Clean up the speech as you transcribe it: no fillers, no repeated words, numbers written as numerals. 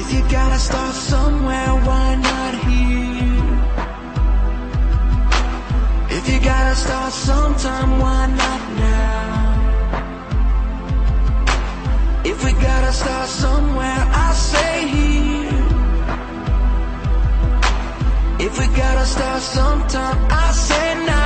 If you gotta start somewhere, why not here? If you gotta start sometime, why not now? If we gotta start somewhere, I say here. If we gotta start sometime, I say now.